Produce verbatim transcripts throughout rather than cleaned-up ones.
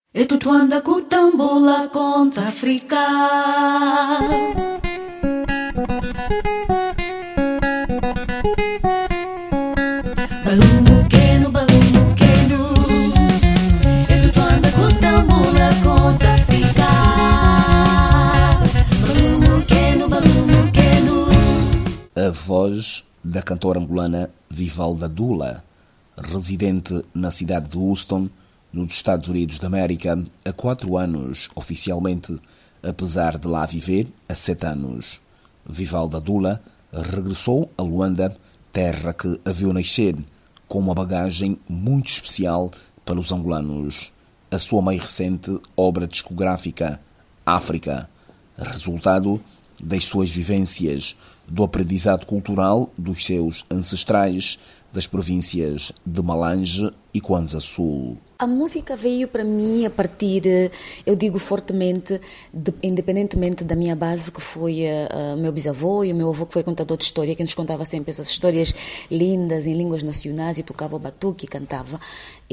E tu tu anda kutambola contra África. Balumbu queno, balumbu queno. E tu tu anda kutambola contra África. Balumbu queno, balumbu queno. A voz da cantora angolana Vivalda Dula, residente na cidade de Houston, nos Estados Unidos da América, há quatro anos, oficialmente, apesar de lá viver há sete anos. Vivalda Dula regressou a Luanda, terra que a viu nascer, com uma bagagem muito especial para os angolanos. A sua mais recente obra discográfica, África, resultado das suas vivências, do aprendizado cultural dos seus ancestrais, das províncias de Malange e Kwanza Sul. A música veio para mim a partir, eu digo fortemente, de, independentemente da minha base, que foi o uh, meu bisavô e o meu avô, que foi contador de história, que nos contava sempre essas histórias lindas em línguas nacionais e tocava o batuque e cantava.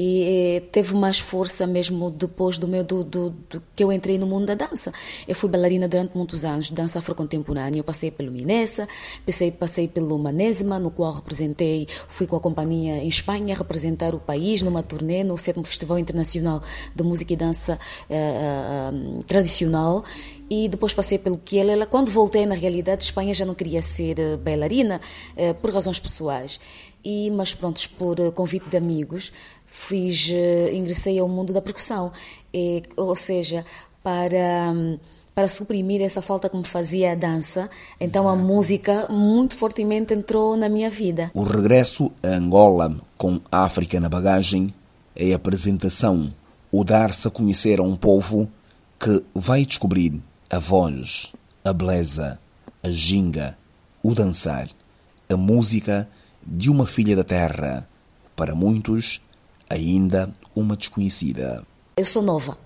E teve mais força mesmo depois do meu do, do, do que eu entrei no mundo da dança. Eu fui bailarina durante muitos anos de dança afrocontemporânea. Eu passei pelo Minessa, passei, passei pelo Manesma, no qual representei, fui com a companhia em Espanha representar o país numa turnê no sétimo Festival Internacional de Música e Dança uh, uh, Tradicional. E depois passei pelo Kielela. Quando voltei, na realidade, Espanha já não queria ser uh, bailarina uh, por razões pessoais. E, mas pronto, por uh, convite de amigos, fiz, uh, ingressei ao mundo da percussão. E, ou seja, para... Um, para suprimir essa falta que me fazia a dança, então a música muito fortemente entrou na minha vida. O regresso a Angola com África na bagagem é a apresentação, o dar-se a conhecer a um povo que vai descobrir a voz, a beleza, a ginga, o dançar, a música de uma filha da terra, para muitos ainda uma desconhecida. Eu sou nova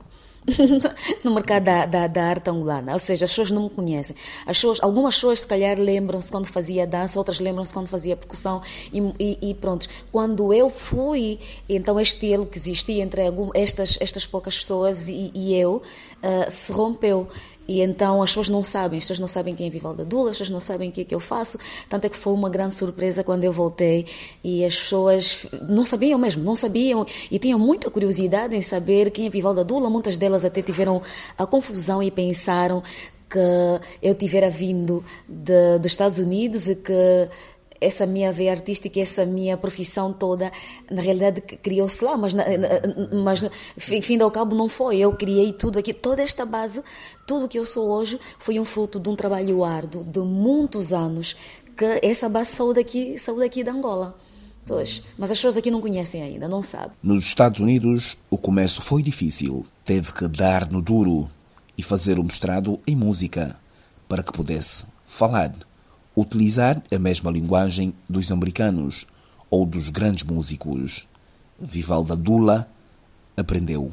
no mercado da, da, da arte angolana, ou seja, as pessoas não me conhecem. As pessoas, algumas pessoas se calhar lembram-se quando fazia dança, outras lembram-se quando fazia percussão e, e, e pronto. Quando eu fui, então este elo que existia entre algumas, estas, estas poucas pessoas e, e eu uh, se rompeu. E então as pessoas não sabem, as pessoas não sabem quem é Vivalda Dula, as pessoas não sabem o que é que eu faço, tanto é que foi uma grande surpresa quando eu voltei e as pessoas não sabiam mesmo, não sabiam e tinham muita curiosidade em saber quem é Vivalda Dula. Muitas delas até tiveram a confusão e pensaram que eu tivera vindo de, dos Estados Unidos e que essa minha veia artística, essa minha profissão toda, na realidade criou-se lá, mas, na, mas fim ao cabo não foi. Eu criei tudo aqui, toda esta base, tudo que eu sou hoje foi um fruto de um trabalho árduo de muitos anos, que essa base saiu daqui, saiu daqui de Angola. Pois, mas as pessoas aqui não conhecem ainda, não sabem. Nos Estados Unidos, o começo foi difícil. Teve que dar no duro e fazer o mestrado em música para que pudesse falar. Utilizar a mesma linguagem dos americanos ou dos grandes músicos. Vivalda Dula aprendeu.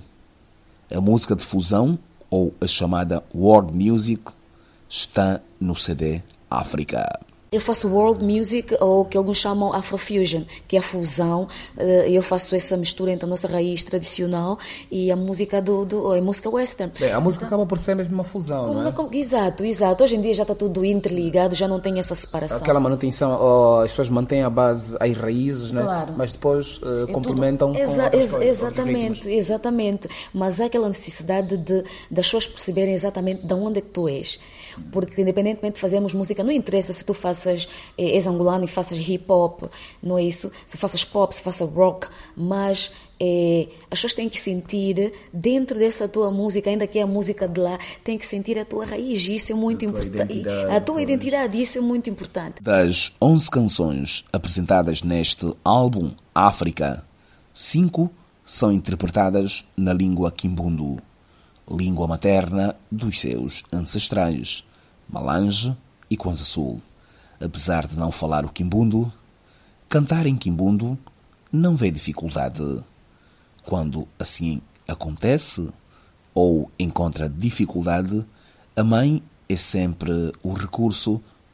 A música de fusão, ou a chamada world music, está no C D África. Eu faço world music, ou o que alguns chamam Afrofusion, que é a fusão. Eu faço essa mistura entre a nossa raiz tradicional e a música do, do a música western. Bem, a música acaba por ser mesmo uma fusão, como, não é? Como, exato, exato. Hoje em dia já está tudo interligado, já não tem essa separação. Aquela manutenção, oh, as pessoas mantêm a base, as raízes, né? Claro. Mas depois uh, complementam tudo, exa, com outras ex, coisas, exatamente, exatamente. Mas há aquela necessidade de, das pessoas perceberem exatamente de onde é que tu és. Porque independentemente de fazermos música, não interessa se tu fazes és angolano e faças hip-hop, não é isso? Se faças pop, se faças rock, mas é, as pessoas têm que sentir dentro dessa tua música, ainda que é a música de lá, têm que sentir a tua raiz, isso é muito importante. A tua identidade, isso é muito importante. Das onze canções apresentadas neste álbum África, cinco são interpretadas na língua Kimbundu, língua materna dos seus ancestrais, Malange e Kwanza Sul. Apesar de não falar o Kimbundu, cantar em Kimbundu não vê dificuldade. Quando assim acontece ou encontra dificuldade, a mãe é sempre o recurso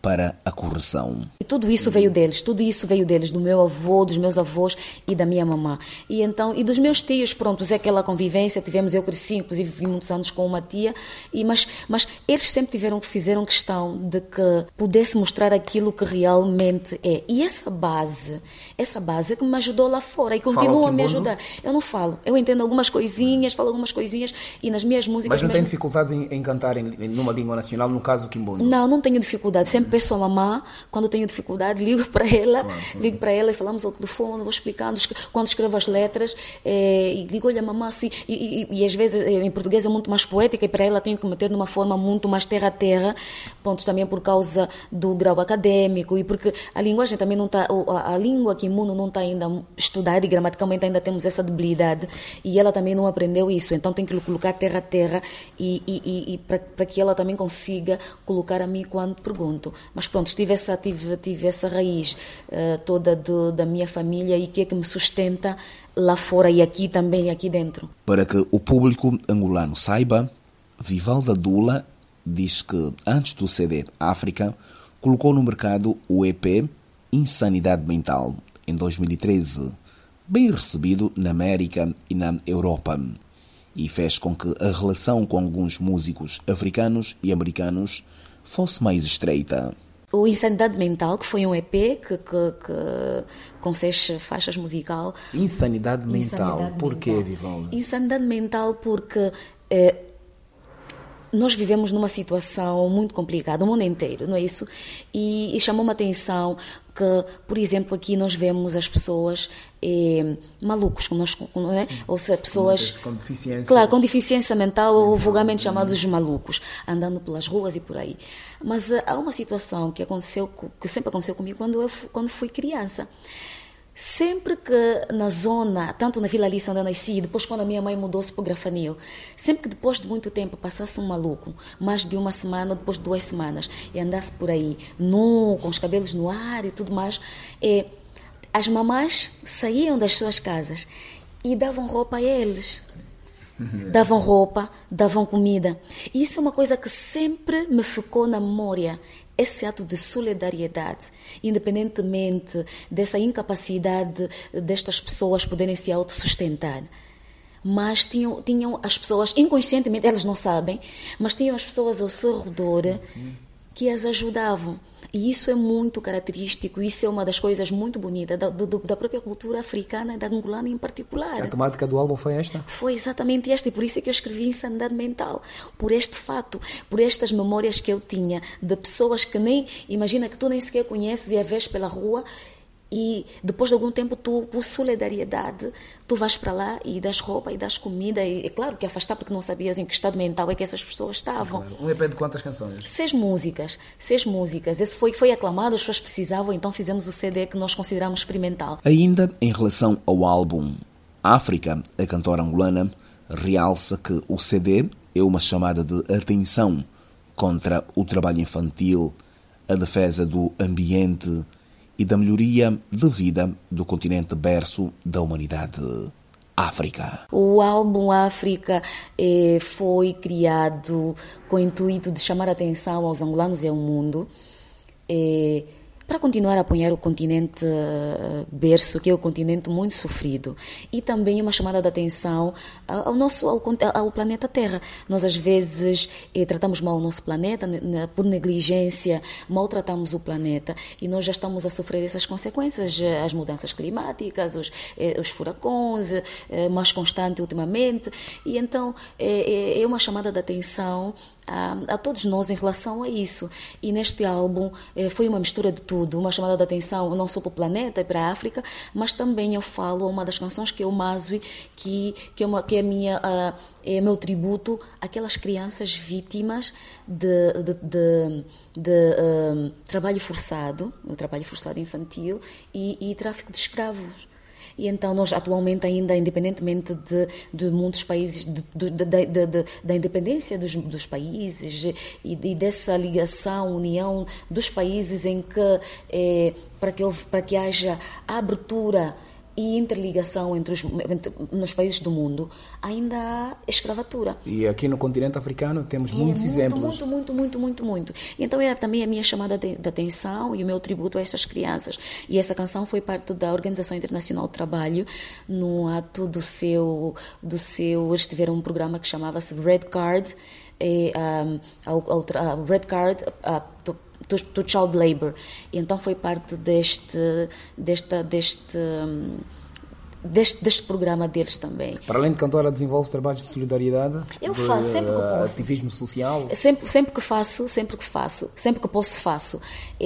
para a correção. E tudo isso veio deles, tudo isso veio deles, do meu avô, dos meus avós e da minha mamã. E então, e dos meus tios, pronto, é aquela convivência, tivemos, eu cresci, inclusive vivi muitos anos com uma tia, e, mas, mas eles sempre tiveram, fizeram questão de que pudesse mostrar aquilo que realmente é. E essa base, essa base é que me ajudou lá fora e continua a me ajudar. Eu não falo, eu entendo algumas coisinhas, falo algumas coisinhas e nas minhas músicas... Mas não mesmo... tem dificuldades em, em cantar em, numa língua nacional, no caso o quimbundo? Não, não tenho dificuldade. Sempre peço à mamã, quando tenho dificuldade, ligo para ela, claro, claro. ligo para ela e falamos ao telefone, vou explicando, quando escrevo as letras, é, e digo, olha, mamã, assim, e, e, e às vezes em português é muito mais poética e para ela tenho que meter numa forma muito mais terra a terra, pontos também por causa do grau académico e porque a linguagem também não está, a, a língua quimbundo não está ainda estudada e gramaticalmente ainda temos essa debilidade e ela também não aprendeu isso, então tenho que colocar terra a terra e, e, e, e para que ela também consiga colocar a mim quando pergunto. Mas pronto, tive essa, tive, tive essa raiz uh, toda do, da minha família e que é que me sustenta lá fora e aqui também, aqui dentro. Para que o público angolano saiba, Vivalda Dula diz que antes do C D África, colocou no mercado o E P Insanidade Mental, em dois mil e treze, bem recebido na América e na Europa, e fez com que a relação com alguns músicos africanos e americanos fosse mais estreita. O Insanidade Mental, que foi um E P que, que, que, com seis faixas musical. Insanidade Mental. Insanidade Por mental. quê, Vivalda? Insanidade Mental porque eh, nós vivemos numa situação muito complicada, o mundo inteiro, não é isso? E, e chamou-me a atenção que, por exemplo, aqui nós vemos as pessoas eh, malucos, como nós, não é? Ou seja, pessoas com deficiência. Claro, com deficiência mental ou vulgarmente chamados malucos, andando pelas ruas e por aí. Mas uh, há uma situação que aconteceu, que sempre aconteceu comigo quando eu quando fui criança. Sempre que na zona, tanto na Vila Alice onde eu nasci, depois quando a minha mãe mudou-se para o Grafanil, sempre que depois de muito tempo passasse um maluco, mais de uma semana, depois de duas semanas, e andasse por aí, nu, com os cabelos no ar e tudo mais, é, as mamás saíam das suas casas e davam roupa a eles. Davam roupa, davam comida. E isso é uma coisa que sempre me ficou na memória. Esse ato de solidariedade, independentemente dessa incapacidade destas pessoas poderem se autossustentar. Mas tinham, tinham as pessoas, inconscientemente, elas não sabem, mas tinham as pessoas ao seu redor sim, sim. que as ajudavam. E isso é muito característico, isso é uma das coisas muito bonitas da, do, da própria cultura africana e da angolana em particular. A temática do álbum foi esta? Foi exatamente esta, e por isso é que eu escrevi Insanidade Mental. Por este fato, por estas memórias que eu tinha de pessoas que nem, imagina que tu nem sequer conheces e a vês pela rua, e depois de algum tempo, tu, por solidariedade, tu vais para lá e das roupa e das comida. E é claro que afastar porque não sabias em que estado mental é que essas pessoas estavam. Claro. Um E P de quantas canções? Seis músicas. Seis músicas. Esse foi, foi aclamado, as pessoas precisavam, então fizemos o C D que nós consideramos experimental. Ainda em relação ao álbum África, a cantora angolana realça que o C D é uma chamada de atenção contra o trabalho infantil, a defesa do ambiente e da melhoria de vida do continente berço da humanidade, África. O álbum África eh, foi criado com o intuito de chamar a atenção aos angolanos e ao mundo, eh, para continuar a apoiar o continente berço, que é o continente muito sofrido, e também uma chamada de atenção ao nosso ao, ao planeta Terra. Nós às vezes eh, tratamos mal o nosso planeta, ne, por negligência, maltratamos o planeta e nós já estamos a sofrer essas consequências, as mudanças climáticas, os, eh, os furacões, eh, mais constante ultimamente, e então eh, é uma chamada de atenção a, a todos nós em relação a isso. E neste álbum eh, foi uma mistura de tudo, uma chamada de atenção não só para o planeta e para a África, mas também eu falo uma das canções que é o Mazui, que, que, é, uma, que é, a minha, uh, é meu tributo àquelas crianças vítimas de, de, de, de uh, trabalho forçado, trabalho forçado infantil e, e tráfico de escravos. E então nós atualmente ainda, independentemente de, de muitos países, de, de, de, de, de, da independência dos, dos países e, e dessa ligação, união dos países em que, eh, para que, para que haja a abertura e interligação entre os, entre, nos países do mundo, ainda há escravatura. E aqui no continente africano temos É, muitos muito, exemplos. Muito, muito, muito, muito, muito. E então é também a minha chamada de, de atenção e o meu tributo a estas crianças. E essa canção foi parte da Organização Internacional do Trabalho, no ato do seu, do seu eles tiveram um programa que chamava-se Red Card, e, um, ao, ao, ao Red Card uh, to, to, to Child Labor. E então foi parte deste, desta, deste, um, deste, deste programa deles também. Para além de cantora, desenvolve trabalhos de solidariedade? Eu de, faço, sempre que posso. Ativismo social? Sempre, sempre que faço, sempre que faço, sempre que posso faço.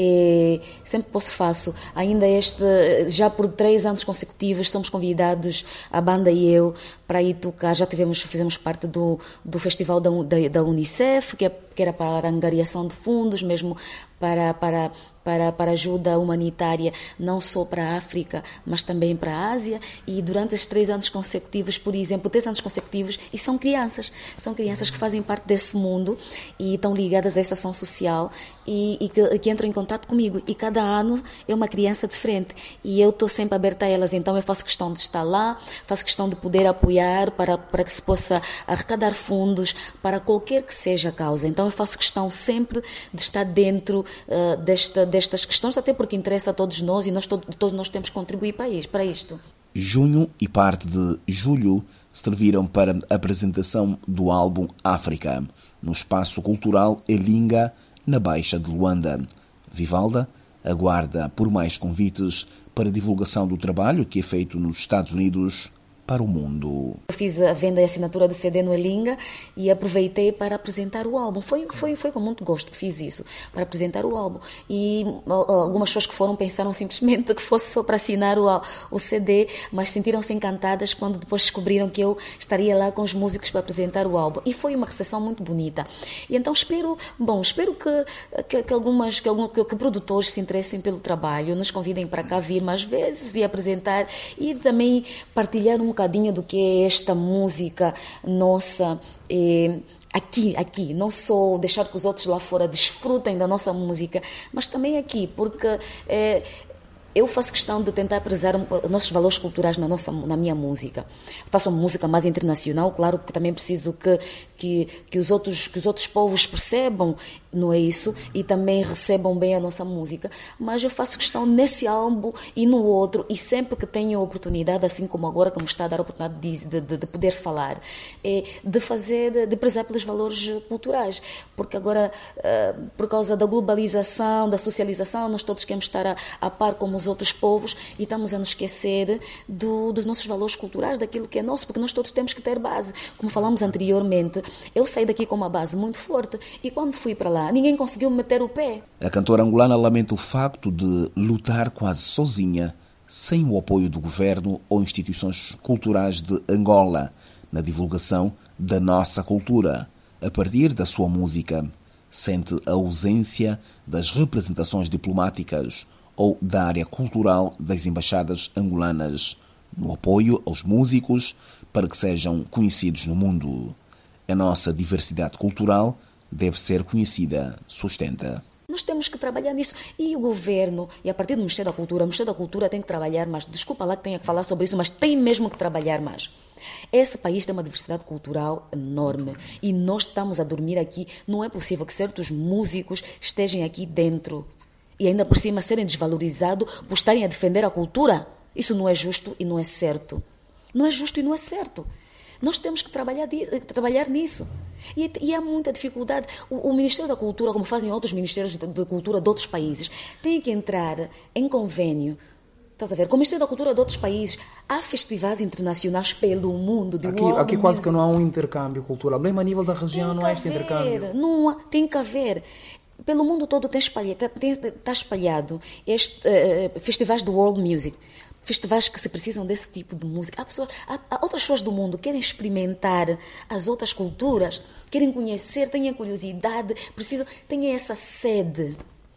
E sempre que posso faço. Ainda este, já por três anos consecutivos, somos convidados, a banda e eu, para ir tocar. Já tivemos, fizemos parte do, do festival da, da, da Unicef, que, é, que era para a angariação de fundos, mesmo para, para, para, para ajuda humanitária, não só para a África, mas também para a Ásia. E durante estes três anos consecutivos, por exemplo, três anos consecutivos, e são crianças, são crianças que fazem parte desse mundo e estão ligadas a essa ação social e, e que, que entram em contato comigo. E cada ano é uma criança diferente e eu estou sempre aberta a elas, então eu faço questão de estar lá, faço questão de poder apoiar para, para que se possa arrecadar fundos para qualquer que seja a causa. Então eu faço questão sempre de estar dentro uh, desta, destas questões, até porque interessa a todos nós e nós, todo, todos nós temos que contribuir para isto, para isto. Junho e parte de julho serviram para a apresentação do álbum África, no Espaço Cultural Elinga, na Baixa de Luanda. Vivalda aguarda por mais convites para divulgação do trabalho que é feito nos Estados Unidos para o mundo. Eu fiz a venda e assinatura do C D no Elinga e aproveitei para apresentar o álbum. Foi, foi, foi com muito gosto que fiz isso, para apresentar o álbum. E algumas pessoas que foram pensaram simplesmente que fosse só para assinar o, o C D, mas sentiram-se encantadas quando depois descobriram que eu estaria lá com os músicos para apresentar o álbum. E foi uma recepção muito bonita. E então espero, bom, espero que, que, que algumas, que, algum, que, que produtores se interessem pelo trabalho, nos convidem para cá vir mais vezes e apresentar e também partilhar um bocadinho do que é esta música nossa eh, aqui, aqui, não só deixar que os outros lá fora desfrutem da nossa música, mas também aqui, porque eh, eu faço questão de tentar prezar nossos valores culturais na, nossa, na minha música. Faço uma música mais internacional, claro que também preciso que, que, que, os outros, que os outros povos percebam, não é isso, e também recebam bem a nossa música, mas eu faço questão nesse álbum e no outro, e sempre que tenho a oportunidade, assim como agora que me está a dar a oportunidade de, de, de poder falar, é de fazer, de prezar pelos valores culturais, porque agora, por causa da globalização, da socialização, nós todos queremos estar a, a par como os outros povos e estamos a nos esquecer do, dos nossos valores culturais, daquilo que é nosso, porque nós todos temos que ter base. Como falamos anteriormente, eu saí daqui com uma base muito forte e quando fui para lá, ninguém conseguiu meter o pé. A cantora angolana lamenta o facto de lutar quase sozinha, sem o apoio do governo ou instituições culturais de Angola, na divulgação da nossa cultura, a partir da sua música. Sente a ausência das representações diplomáticas ou da área cultural das embaixadas angolanas, no apoio aos músicos para que sejam conhecidos no mundo. A nossa diversidade cultural deve ser conhecida, sustenta. Nós temos que trabalhar nisso. E o governo, e a partir do Ministério da Cultura, o Ministério da Cultura tem que trabalhar mais. Desculpa lá que tenha que falar sobre isso, mas tem mesmo que trabalhar mais. Esse país tem uma diversidade cultural enorme e nós estamos a dormir aqui. Não é possível que certos músicos estejam aqui dentro e ainda por cima serem desvalorizados por estarem a defender a cultura. Isso não é justo e não é certo. Não é justo e não é certo. Nós temos que trabalhar, disso, trabalhar nisso. E, e há muita dificuldade. O, o Ministério da Cultura, como fazem outros ministérios de, de cultura de outros países, tem que entrar em convênio. Estás a ver? Com o Ministério da Cultura de outros países, há festivais internacionais pelo mundo. De aqui aqui quase music. Que não há um intercâmbio cultural. Mesmo a nível da região não há este haver, intercâmbio. Não há, tem que haver. Pelo mundo todo tem espalhado, tem, está espalhado este, uh, festivais de world music. Festivais que se precisam desse tipo de música. Há, pessoas, há, há outras pessoas do mundo que querem experimentar as outras culturas, querem conhecer, têm a curiosidade, precisam, têm essa sede.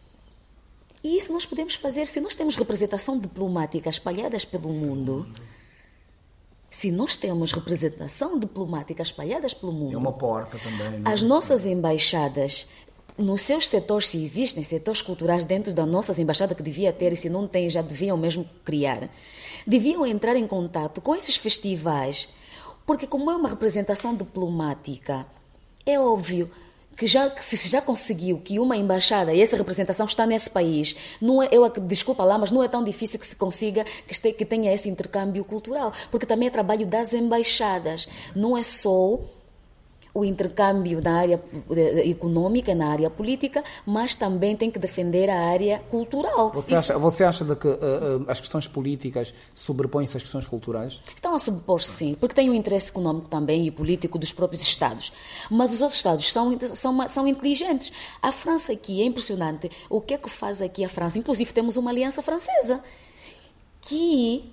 E isso nós podemos fazer se nós temos representação diplomática espalhadas pelo mundo. Se nós temos representação diplomática espalhadas pelo mundo. É uma porta também. Não é? As nossas embaixadas nos seus setores, se existem setores culturais dentro das nossas embaixadas que devia ter, e se não tem, já deviam mesmo criar, deviam entrar em contato com esses festivais, porque como é uma representação diplomática, é óbvio que já, que se já conseguiu que uma embaixada e essa representação está nesse país, não é, eu, desculpa lá, mas não é tão difícil que se consiga que, este, que tenha esse intercâmbio cultural, porque também é trabalho das embaixadas, não é só o intercâmbio na área econômica, na área política, mas também tem que defender a área cultural. Você acha, você acha de que uh, uh, as questões políticas sobrepõem-se às questões culturais? Estão a sobrepor, sim, porque tem um interesse econômico também e político dos próprios Estados. Mas os outros Estados são, são, são inteligentes. A França aqui, é impressionante, o que é que faz aqui a França? Inclusive temos uma aliança francesa que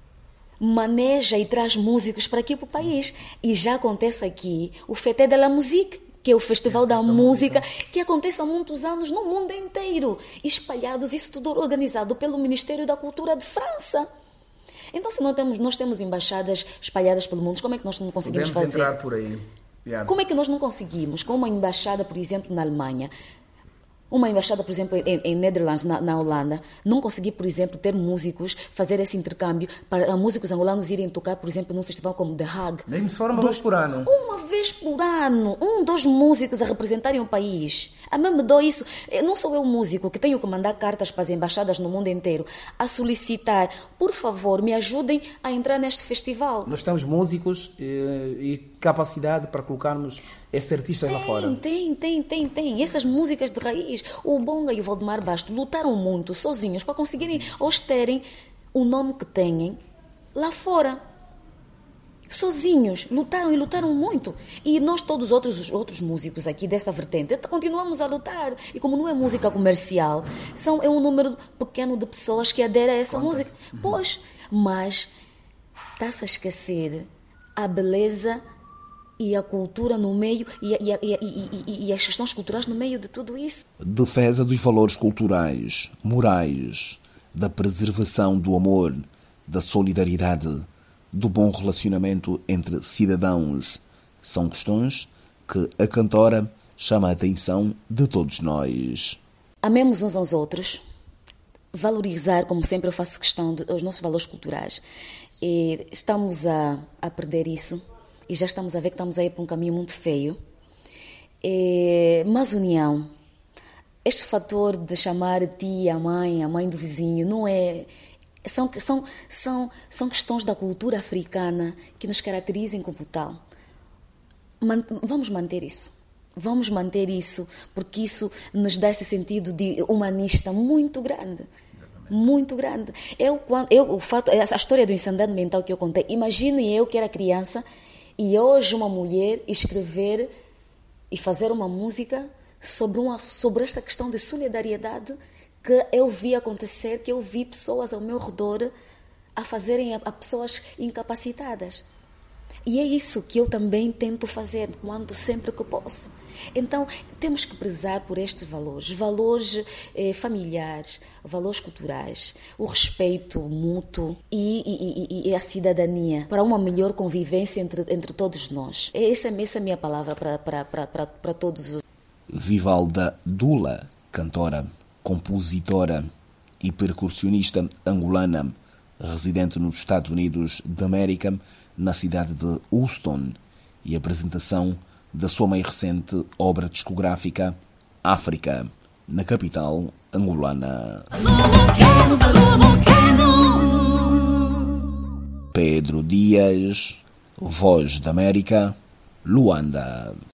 maneja e traz músicos para aqui para o país. E já acontece aqui o Fête de la Musique, que é o Festival é, da, da música, música, que acontece há muitos anos no mundo inteiro, espalhados, isso tudo organizado pelo Ministério da Cultura de França. Então, se não temos, nós temos embaixadas espalhadas pelo mundo, como é que nós não conseguimos Podemos fazer? Entrar por aí. Yeah. Como é que nós não conseguimos? Com uma embaixada, por exemplo, na Alemanha, uma embaixada, por exemplo, em, em Netherlands, na, na Holanda, não consegui, por exemplo, ter músicos, fazer esse intercâmbio para músicos angolanos irem tocar, por exemplo, num festival como The Hague. Nem se for uma vez por ano. Uma vez por ano. Um, dois músicos a representarem o país. A mim me dói isso. Eu, não sou eu músico que tenho que mandar cartas para as embaixadas no mundo inteiro a solicitar, por favor, me ajudem a entrar neste festival. Nós temos músicos e, e capacidade para colocarmos esses artistas tem, lá fora. Tem, tem, tem, tem. Essas músicas de raiz. O Bonga e o Valdemar Basto lutaram muito sozinhos para conseguirem hoje terem o nome que têm lá fora. Sozinhos, lutaram e lutaram muito. E nós todos os outros, os outros músicos aqui desta vertente continuamos a lutar. E como não é música comercial, são, é um número pequeno de pessoas que aderem a essa Quantas? música. Uhum. Pois, mas está-se a esquecer a beleza e a cultura no meio, e, e, e, e, e as questões culturais no meio de tudo isso. Defesa dos valores culturais, morais, da preservação do amor, da solidariedade, do bom relacionamento entre cidadãos, são questões que a cantora chama a atenção de todos nós. Amemos uns aos outros, valorizar, como sempre eu faço questão, dos nossos valores culturais. E estamos a, a perder isso. E já estamos a ver que estamos a ir para um caminho muito feio. É, mas união, este fator de chamar a tia, a mãe, a mãe do vizinho, não é... São, são, são, são questões da cultura africana que nos caracterizam como tal. Man, vamos manter isso. Vamos manter isso, porque isso nos dá esse sentido de humanista muito grande. Muito grande. Eu, quando, eu, o fato, a história do insanidade mental que eu contei, imagine eu que era criança e hoje uma mulher escrever e fazer uma música sobre, uma, sobre esta questão de solidariedade que eu vi acontecer, que eu vi pessoas ao meu redor a fazerem a, a pessoas incapacitadas. E é isso que eu também tento fazer quando sempre que posso. Então, temos que prezar por estes valores, valores eh, familiares, valores culturais, o respeito mútuo e, e, e, e a cidadania, para uma melhor convivência entre, entre todos nós. Essa, essa é a minha palavra para, para, para, para, para todos os... Vivalda Dula, cantora, compositora e percussionista angolana, residente nos Estados Unidos da América, na cidade de Houston, e apresentação da sua mais recente obra discográfica, África, na capital angolana. Pedro Dias, Voz da América, Luanda.